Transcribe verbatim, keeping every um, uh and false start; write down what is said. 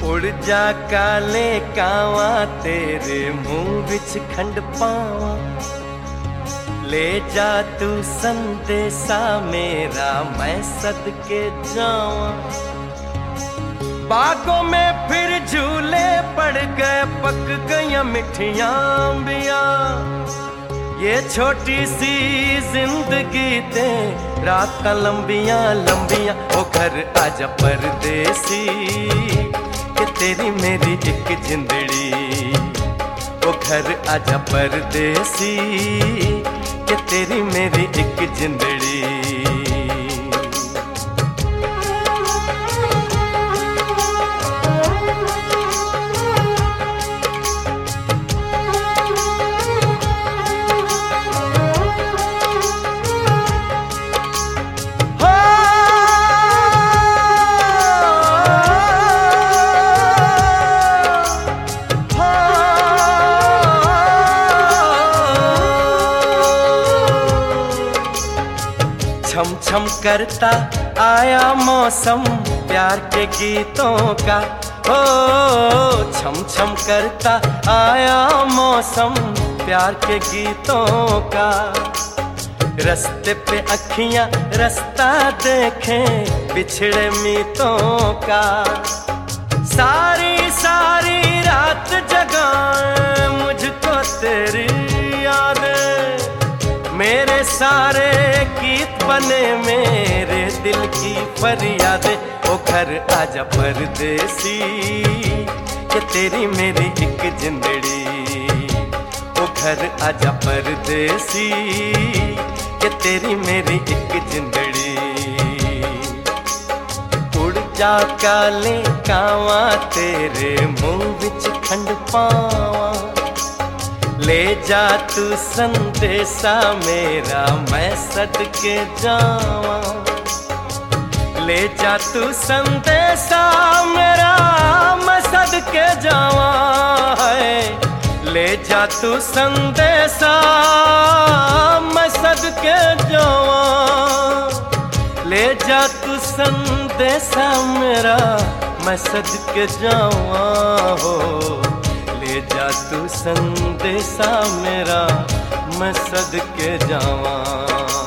उड़ जा काले कावा तेरे मुंह विच खंड पावा, ले जा तू संदेशा मेरा मैं सदके जावा। बागों में फिर झूले पड़ गए, पक गई मिठियां अंबियां, ये छोटी सी जिंदगी दे रात लंबियां लंबियां। ओ घर आजा परदेसी कि तेरी मेरी एक जिंदड़ी, ओ घर आजा परदेसी कि तेरी मेरी एक जिंदड़ी। छम छम करता आया मौसम प्यार के गीतों का, ओ छम छम करता आया मौसम प्यार के गीतों का। रास्ते पे अखियां रास्ता देखें बिछड़े मीतों का, सारी सारी रात जगाए मुझको तेरी यादें, मेरे सारे गीत बने मेरे दिल की फरियादें। ओ घर आजा परदेसी कि तेरी मेरी एक जिंदड़ी, ओ घर आजा परदेसी कि तेरी मेरी एक जिंदड़ी। उड़ जा काले कावा तेरे मुंह विच खंड पावा, ले जा तू संदेशा मेरा मैं सदके जावा। ले जा तू संदेशा मेरा मैं सदके जावा है, ले जा तू संदेशा मैं सदके जावा। ले जा तू संदेशा मेरा मैं सदके जावा हो, ले जा तू संदेशा मेरा मैं सदके जावा।